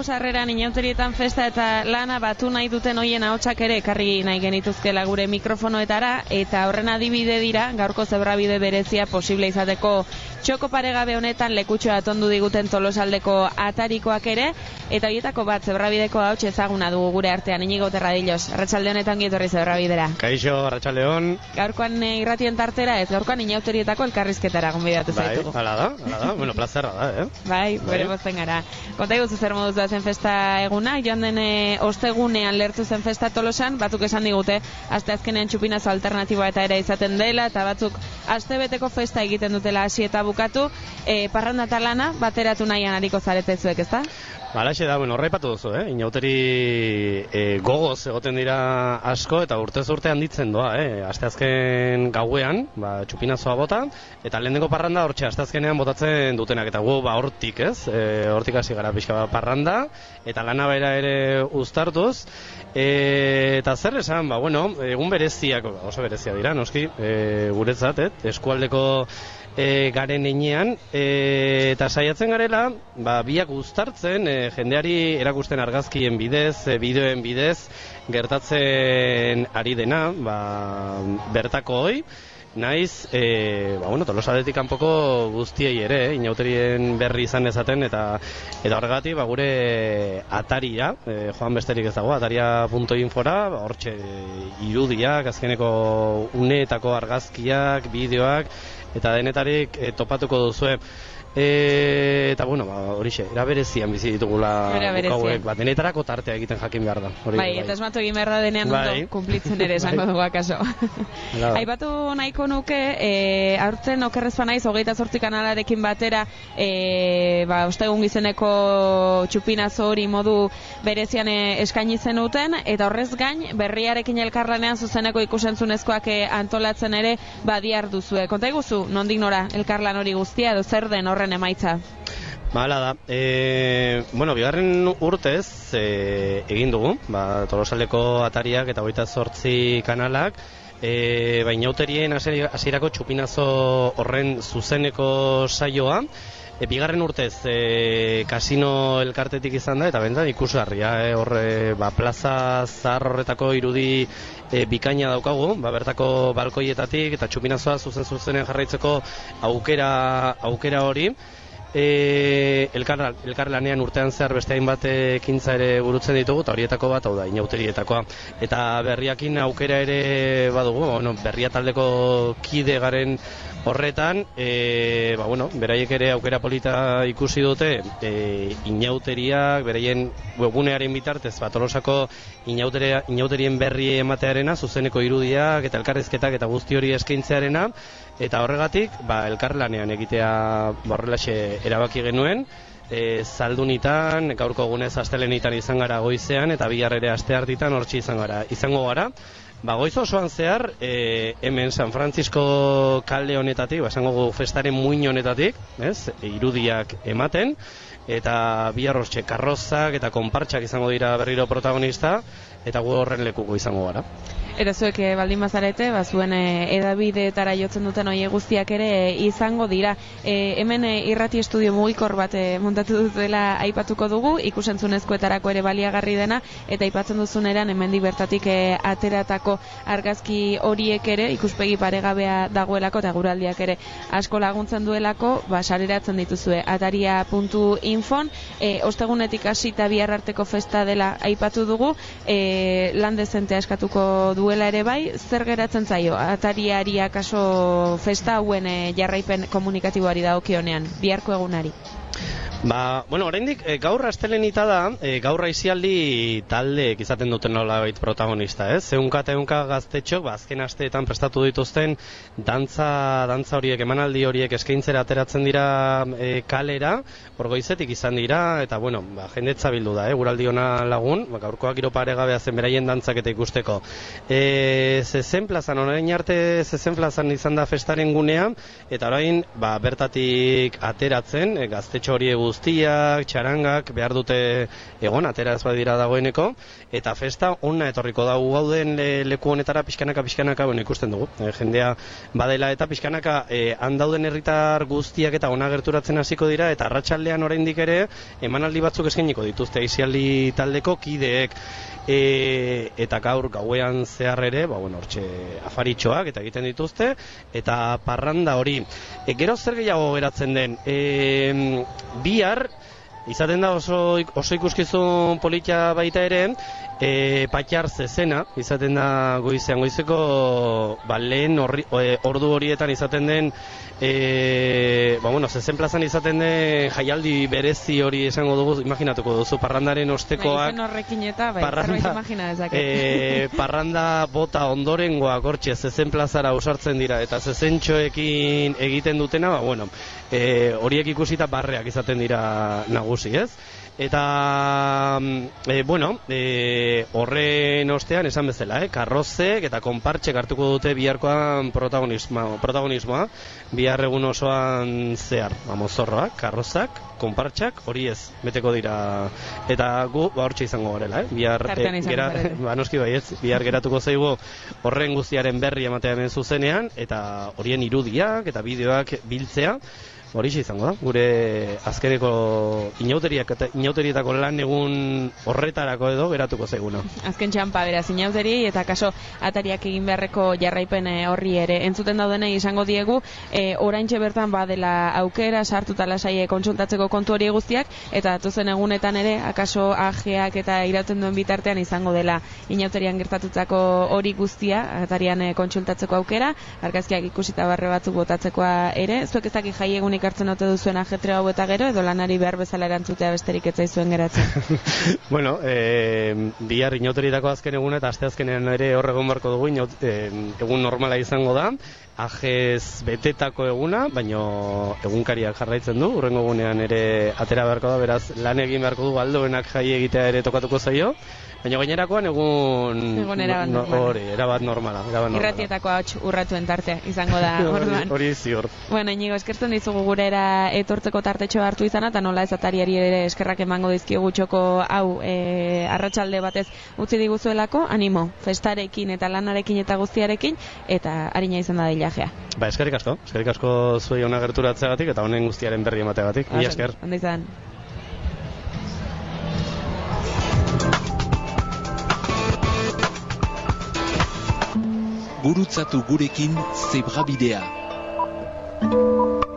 sarreran inauterietan festa eta lana batu nahi duten hoien ahotsak ere ekarri nahi genituzkela gure mikrofonoetara, eta horren adibide dira gaurko zebrabide berezia posible izateko. Txoko paregabe honetan lekutxoa atondu diguten Tolosaldeko atarikoak ere, eta horietako bat zebrabideko ahots ezaguna dugu gure artean. Inigo Terradillos, arratsalde honetan gietorri zebrabidera. Kaixo, arratsaldeon. Gaurkoan irratien tartera ez, gaurkoan inauterietako elkarrizketara gonbidatu zaitugu. Bai, hala da, bueno, plazerra da, Bai, bere pozten gara. Konta iguzu zer moduz da zen festa eguna, joan den ostegunean lertu zen festa Tolosan, batzuk esan digute, asteazkenean txupinazo alternatiboa eta ere izaten dela, eta batzuk astebeteko festa egiten dutela hasi eta bukatu, parranda eta lana bateratu nahian ariko zaretezuek, ezta? Balaxe da, bueno, horreipatu duzu, inauteri gogoz egoten dira asko eta urtez urte handitzen doa, asteazken gauean, txupinazoa bota, eta lehenengo parranda hortxe asteazkenean botatzen dutenak, eta gu, hortik, hortik hasi gara pixka parranda, eta lana bera ere uztartuz, eta zer esan, egun bereziak, oso berezia dira, noski, guretzat, eskualdeko garen enean, eta saiatzen garela, biak uztartzen, jendeari erakusten argazkien bidez, bideoen bidez, gertatzen ari dena, bertako hoi, naiz, Tolosaldetik kanpoko guztiei ere, inauterien berri izan dezaten, eta horregatik, gure ataria, joan besterik ez dago, ataria.infora, hortxe irudiak, azkeneko uneetako argazkiak, bideoak, eta denetarik topatuko duzue. Eta horixe, eraberezian bizi ditugula gauek, denetarako tartea egiten jakin behar da. Bai, eta esmatu egin behar da denean ondo kumplitzen ere esango dugu akaso. Aipatu nahiko nuke, aurten okerrezpa naiz, 28 kanalarekin batera, ostegun gizeneko txupinazo hori modu berezian eskaini zenuten, eta horrez gain, berriarekin elkarlanean zuzeneko ikusentzunezkoak antolatzen ere badiar duzue. Konta iguzu, nondik nora elkarlan hori guztia, edo zer den horren emaitza? Hala da, bigarren urtez egin dugu, Tolosaldeko atariak eta 28 kanalak, inauterien hasierako txupinazo horren zuzeneko saioa, bigarren urtez kasino elkartetik izan da, eta bentan ikusgarria, plaza zahar horretako irudi bikaina daukagu, bertako balkoietatik eta txupinazoa zuzen-zuzenean jarraitzeko aukera hori. Elkarlanean urtean zehar beste hainbat ekintza ere burutzen ditugu, eta horietako bat hau da, inauterietakoa. Eta berriakin aukera ere badugu, berria taldeko kide garen horretan, beraiek ere aukera polita ikusi dute, inauteriak, beraien webgunearen bitartez, Tolosako inauterien berri ematearena, zuzeneko irudiak eta elkarrizketak eta guzti hori eskaintzearena, eta horregatik, elkarlanean egitea horrelaxe erabaki genuen, zaldunitan, gaurko egunez astelenitan izan gara goizean, eta bihar ere asteartitan hortxe izango gara. Goiz osoan zehar, hemen San Francisco kalde honetatik, esango festaren muin honetatik, irudiak ematen, eta bihar hortxe karrozak eta konpartxak izango dira berriro protagonista, eta gu horren lekuko izango gara. Eta zuek baldin bazarete, zuen edabideetara jotzen duten hori guztiak ere izango dira. Hemen irrati estudio mugikor bat montatu dutela aipatuko dugu, ikusentzunezkoetarako ere baliagarri dena, eta aipatzen duzuneran hemendik bertatik ateratako argazki horiek ere, ikuspegi paregabea dagoelako, eta guraldiak ere asko laguntzen duelako, sareratzen dituzue ataria.infon, ostegunetik hasita bihar arteko festa dela aipatu dugu, lan dezentea eskatuko duela ere bai, zer geratzen zaio atariari akaso festa hauen jarraipen komunikatiboari dagokionean, biharko egunari? Oraindik gaur astelenita da, gaur aizialdi taldeek izaten duten nolabait protagonista, Ehunka eta ehunka gaztetxok, azken asteetan prestatu dituzten dantza horiek, emanaldi horiek eskaintzera ateratzen dira kalera, orgoizetik izan dira, eta jendetza bildu da, guraldi ona lagun, gaurkoak giro paregabea zen beraien dantzak eta ikusteko. Zezen plazan, orain arte zezen plazan izan da festaren gunea, eta orain bertatik ateratzen, gaztetxo horiek guztiak, txarangak, behar dute egon, atera ez badira dagoeneko, eta festa onna etorriko da gauden leku honetara pixkanaka ikusten dugu. Jendea badela eta pixkanaka han dauden herritar guztiak eta ona gerturatzen hasiko dira, eta arratsaldean oraindik ere emanaldi batzuk eskainiko dituzte aisialdi taldeko kideek. Eta gaur gauean zehar ere, hortxe afaritxoak eta egiten dituzte, eta parranda hori. Gero zer gehiago geratzen den, bihar, izaten da oso ikuskizun politia baita ere, patxar zezena, izaten da goizeko lehen ordu horietan izaten den, zezen plazan izaten den jaialdi berezi hori esango dugu, imaginatuko duzu, parrandaren ostekoak, izen horrekin eta, zerbait imagina dezaket. Parranda bota ondorengoak hortxe zezen plazara usartzen dira, eta zezentxoekin egiten dutena, horiek ikusita barreak izaten dira nagusi, ez? Eta, horren ostean esan bezala, karrozek eta konpartxek hartuko dute biharkoan protagonismoa, bihar egun osoan zehar, zorroak, karrozak, konpartxak, hori ez, beteko dira, eta gu, hortxe izango garela, bihar, noski baietz, bihar geratuko zaigu horren guztiaren berri ematea hemen zuzenean, eta horien irudiak eta bideoak biltzea, horixe izango da, gure azkeneko inauterietako lan egun horretarako edo geratuko zaiguna. Azken txampa, beraz, inauteri eta kaso atariak egin beharreko jarraipen horri ere. Entzuten daudenei izango diegu, oraintxe bertan badela aukera, sartuta lasai kontsultatzeko kontu hori guztiak, eta datozen egunetan ere, akaso ajeak eta irauten duen bitartean izango dela inauterian gertatutako hori guztia, atarian kontsultatzeko aukera, argazkiak ikusita barre batzuk botatzekoa ere, zuek ez dakit jai egunik hartzen ote duzuen ajetre hau eta gero, edo lanari behar bezala erantzutea besterik ez zaizuen geratzen? Bihar inauterietako azken eguna eta asteazkenean ere horregon barko dugu, egun normala izango da, ajez betetako eguna, baino egunkariak jarraitzen du, urrengo egunean ere atera beharko da, beraz lan egin beharko du aldoenak jai egitea ere tokatuko zaio, baina gainerakoan egun erabat normala. Irratietako hau urratuen tarte izango da orduan. Hori ziur. Inigo, eskertzen dizugu gurera etortzeko tartetxo hartu izana, eta nola ez atariari ere eskerrak emango dizkigu txoko hau arratsalde batez utzi diguzuelako, animo, festarekin eta lanarekin eta guztiarekin, eta harina izan da dilajea. Eskerrik asko zuei ona gerturatzeagatik eta honen guztiaren berri emateagatik. Mila esker. Ondo izan. Gurutzatu gurekin Zebrabidea.